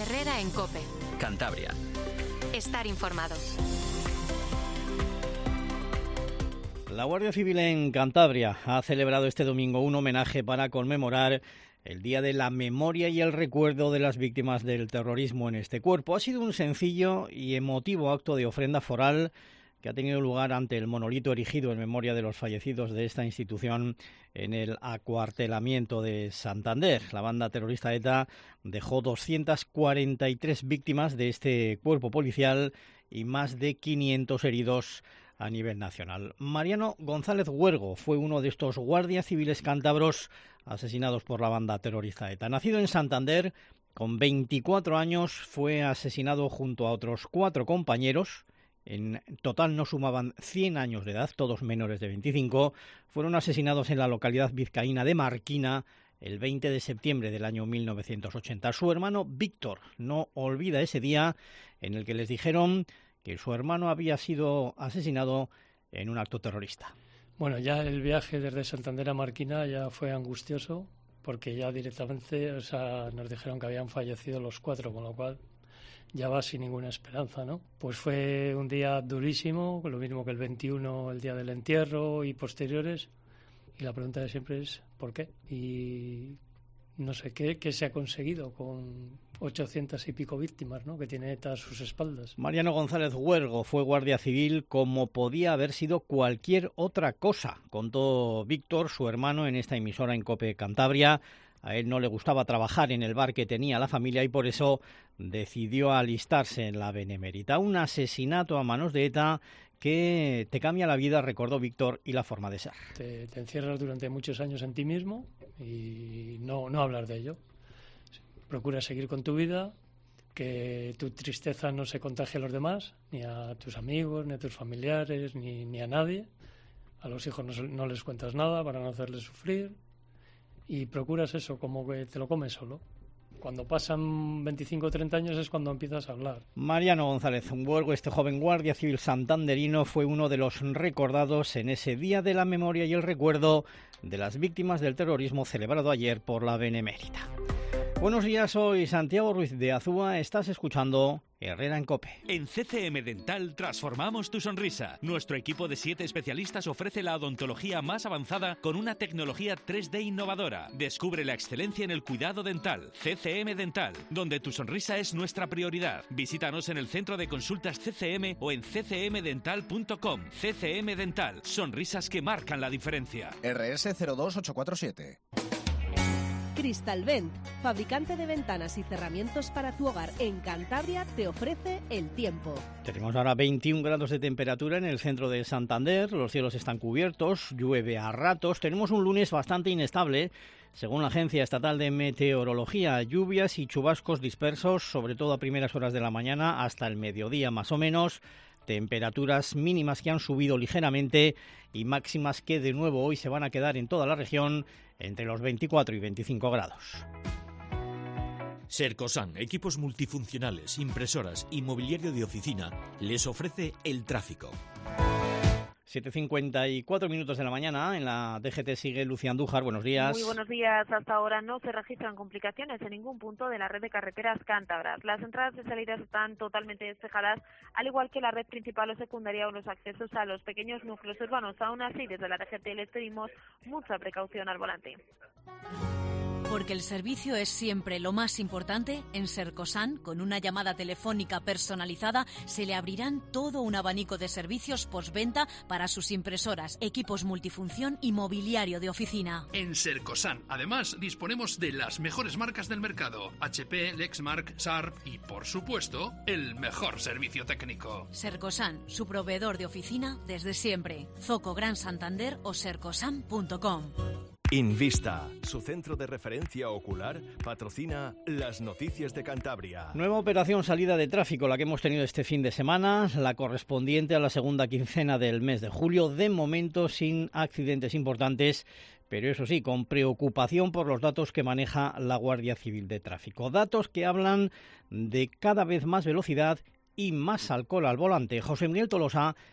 Herrera en COPE. Cantabria. Estar informado. La Guardia Civil en Cantabria ha celebrado este domingo un homenaje para conmemorar el Día de la Memoria y el Recuerdo de las víctimas del terrorismo en este cuerpo. Ha sido un sencillo y emotivo acto de ofrenda foral que ha tenido lugar ante el monolito erigido en memoria de los fallecidos de esta institución en el acuartelamiento de Santander. La banda terrorista ETA dejó 243 víctimas de este cuerpo policial y más de 500 heridos a nivel nacional. Mariano González Huergo fue uno de estos guardias civiles cántabros asesinados por la banda terrorista ETA. Nacido en Santander, con 24 años, fue asesinado junto a otros 4 compañeros. En total no sumaban 100 años de edad, todos menores de 25. Fueron asesinados en la localidad vizcaína de Marquina el 20 de septiembre del año 1980. Su hermano Víctor no olvida ese día en el que les dijeron que su hermano había sido asesinado en un acto terrorista. Bueno, ya el viaje desde Santander a Marquina ya fue angustioso, porque ya directamente nos dijeron que habían fallecido los 4, con lo cual ya va sin ninguna esperanza, ¿no? Pues fue un día durísimo, lo mismo que el 21, el día del entierro y posteriores, y la pregunta de siempre es ¿por qué? Y no sé qué se ha conseguido con 800 y pico víctimas, ¿no?, que tiene ETA a sus espaldas. Mariano González Huergo fue guardia civil como podía haber sido cualquier otra cosa, contó Víctor, su hermano, en esta emisora en COPE Cantabria. A él no le gustaba trabajar en el bar que tenía la familia y por eso decidió alistarse en la Benemérita. Un asesinato a manos de ETA que te cambia la vida, recordó Víctor, y la forma de ser. Te encierras durante muchos años en ti mismo y no hablar de ello. Procura seguir con tu vida, que tu tristeza no se contagie a los demás, ni a tus amigos, ni a tus familiares, ni a nadie. A los hijos no les cuentas nada para no hacerles sufrir. Y procuras eso, como que te lo comes solo. Cuando pasan 25 o 30 años es cuando empiezas a hablar. Mariano González Huergo, este joven guardia civil santanderino, fue uno de los recordados en ese Día de la Memoria y el Recuerdo de las víctimas del terrorismo celebrado ayer por la Benemérita. Buenos días, soy Santiago Ruiz de Azúa, estás escuchando Herrera en COPE. En CCM Dental transformamos tu sonrisa. Nuestro equipo de 7 especialistas ofrece la odontología más avanzada con una tecnología 3D innovadora. Descubre la excelencia en el cuidado dental. CCM Dental, donde tu sonrisa es nuestra prioridad. Visítanos en el centro de consultas CCM o en ccmdental.com. CCM Dental, sonrisas que marcan la diferencia. RS 02847. Cristalvent, fabricante de ventanas y cerramientos para tu hogar en Cantabria, te ofrece el tiempo. Tenemos ahora 21 grados de temperatura en el centro de Santander, los cielos están cubiertos, llueve a ratos, tenemos un lunes bastante inestable, según la Agencia Estatal de Meteorología, lluvias y chubascos dispersos, sobre todo a primeras horas de la mañana hasta el mediodía más o menos. Temperaturas mínimas que han subido ligeramente y máximas que de nuevo hoy se van a quedar en toda la región entre los 24 y 25 grados. Sercosan, equipos multifuncionales, impresoras y mobiliario de oficina, les ofrece el tráfico. 7:54 minutos de la mañana, en la DGT sigue Lucía Andújar, buenos días. Muy buenos días, hasta ahora no se registran complicaciones en ningún punto de la red de carreteras cántabras. Las entradas y salidas están totalmente despejadas, al igual que la red principal o secundaria o los accesos a los pequeños núcleos urbanos. Aún así, desde la DGT les pedimos mucha precaución al volante. Porque el servicio es siempre lo más importante, en Sercosan, con una llamada telefónica personalizada, se le abrirán todo un abanico de servicios postventa para sus impresoras, equipos multifunción y mobiliario de oficina. En Sercosan, además, disponemos de las mejores marcas del mercado: HP, Lexmark, Sharp y, por supuesto, el mejor servicio técnico. Sercosan, su proveedor de oficina desde siempre. Zoco Gran Santander o sercosan.com. Invista, su centro de referencia ocular, patrocina las noticias de Cantabria. Nueva operación salida de tráfico, la que hemos tenido este fin de semana, la correspondiente a la segunda quincena del mes de julio, de momento sin accidentes importantes, pero eso sí, con preocupación por los datos que maneja la Guardia Civil de Tráfico. Datos que hablan de cada vez más velocidad y más alcohol al volante. José Miguel Tolosa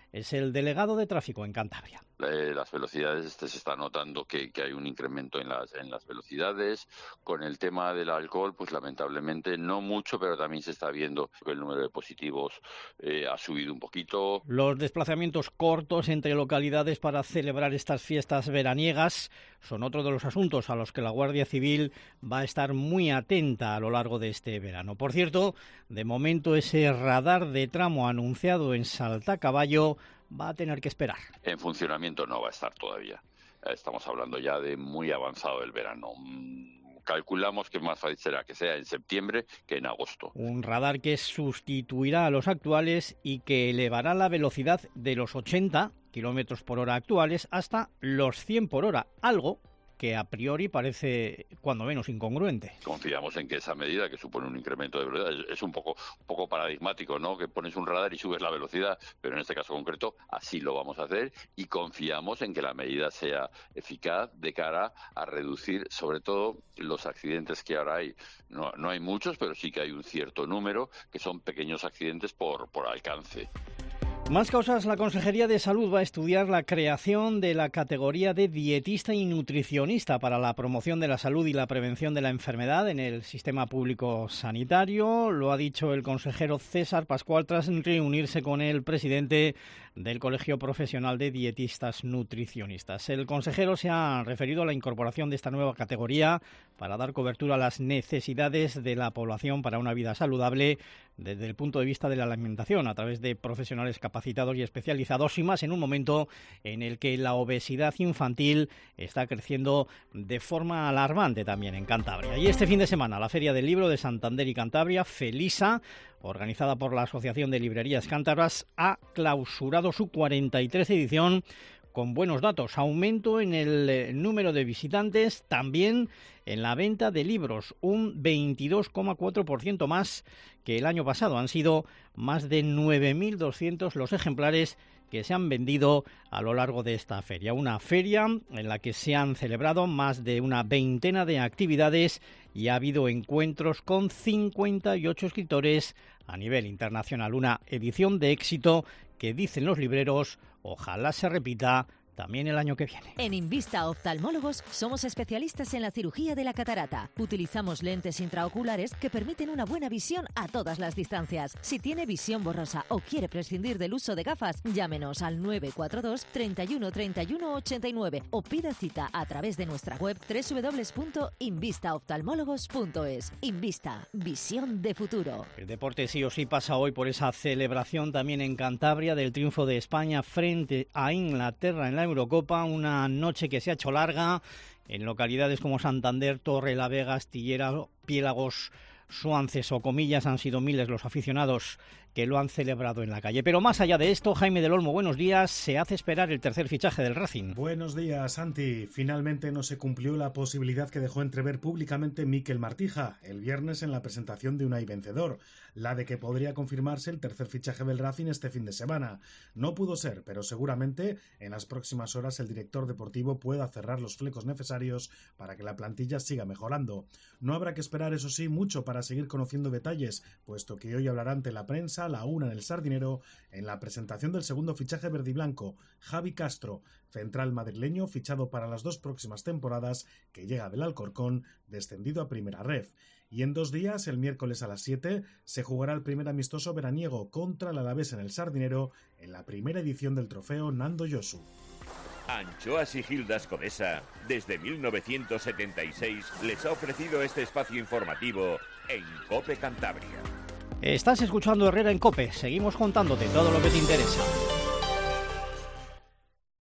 es el delegado de tráfico en Cantabria. Las velocidades, se está notando que hay un incremento en las velocidades. Con el tema del alcohol, pues lamentablemente no mucho, pero también se está viendo que el número de positivos ha subido un poquito. Los desplazamientos cortos entre localidades para celebrar estas fiestas veraniegas son otro de los asuntos a los que la Guardia Civil va a estar muy atenta a lo largo de este verano. Por cierto, de momento ese radar de tramo anunciado en Saltacaballo va a tener que esperar. En funcionamiento no va a estar todavía. Estamos hablando ya de muy avanzado el verano. Calculamos que más fácil será que sea en septiembre que en agosto. Un radar que sustituirá a los actuales y que elevará la velocidad de los 80 kilómetros por hora actuales hasta los 100 por hora, algo que a priori parece cuando menos incongruente. Confiamos en que esa medida, que supone un incremento de velocidad, es un poco paradigmático, ¿no? Que pones un radar y subes la velocidad, pero en este caso concreto así lo vamos a hacer y confiamos en que la medida sea eficaz de cara a reducir sobre todo los accidentes que ahora hay. No hay muchos, pero sí que hay un cierto número que son pequeños accidentes por alcance. Más causas, la Consejería de Salud va a estudiar la creación de la categoría de dietista y nutricionista para la promoción de la salud y la prevención de la enfermedad en el sistema público sanitario. Lo ha dicho el consejero César Pascual tras reunirse con el presidente del Colegio Profesional de Dietistas Nutricionistas. El consejero se ha referido a la incorporación de esta nueva categoría para dar cobertura a las necesidades de la población para una vida saludable desde el punto de vista de la alimentación a través de profesionales capacitados y especializados, y más en un momento en el que la obesidad infantil está creciendo de forma alarmante también en Cantabria. Y este fin de semana la Feria del Libro de Santander y Cantabria, Felisa, organizada por la Asociación de Librerías Cántabras, ha clausurado su 43ª edición con buenos datos, aumento en el número de visitantes, también en la venta de libros, un 22,4% más que el año pasado. Han sido más de 9.200 los ejemplares que se han vendido a lo largo de esta feria. Una feria en la que se han celebrado más de una veintena de actividades y ha habido encuentros con 58 escritores a nivel internacional. Una edición de éxito que, dicen los libreros, ojalá se repita también el año que viene. En Invista Oftalmólogos somos especialistas en la cirugía de la catarata. Utilizamos lentes intraoculares que permiten una buena visión a todas las distancias. Si tiene visión borrosa o quiere prescindir del uso de gafas, llámenos al 942 31 31 89 o pida cita a través de nuestra web www.invistaoftalmólogos.es. Invista, visión de futuro. El deporte sí o sí pasa hoy por esa celebración también en Cantabria del triunfo de España frente a Inglaterra en la Eurocopa, una noche que se ha hecho larga en localidades como Santander, Torrelavega, Astillera, Piélagos, Suances o Comillas. Han sido miles los aficionados que lo han celebrado en la calle. Pero más allá de esto, Jaime del Olmo, buenos días. Se hace esperar el tercer fichaje del Racing. Buenos días, Santi. Finalmente no se cumplió la posibilidad que dejó entrever públicamente Mikel Martija el viernes en la presentación de Unai Vencedor, la de que podría confirmarse el tercer fichaje del Racing este fin de semana. No pudo ser, pero seguramente en las próximas horas el director deportivo pueda cerrar los flecos necesarios para que la plantilla siga mejorando. No habrá que esperar, eso sí, mucho para seguir conociendo detalles, puesto que hoy hablará ante la prensa a la 1 en el Sardinero en la presentación del segundo fichaje verdiblanco, Javi Castro, central madrileño fichado para las 2 próximas temporadas, que llega del Alcorcón, descendido a Primera Ref. Y en 2 días, el miércoles a las 7, se jugará el primer amistoso veraniego contra el Alavés en el Sardinero, en la primera edición del trofeo Nando Yosu. Anchoas y Gildas Codesa, desde 1976, les ha ofrecido este espacio informativo en COPE Cantabria. Estás escuchando Herrera en COPE. Seguimos contándote todo lo que te interesa.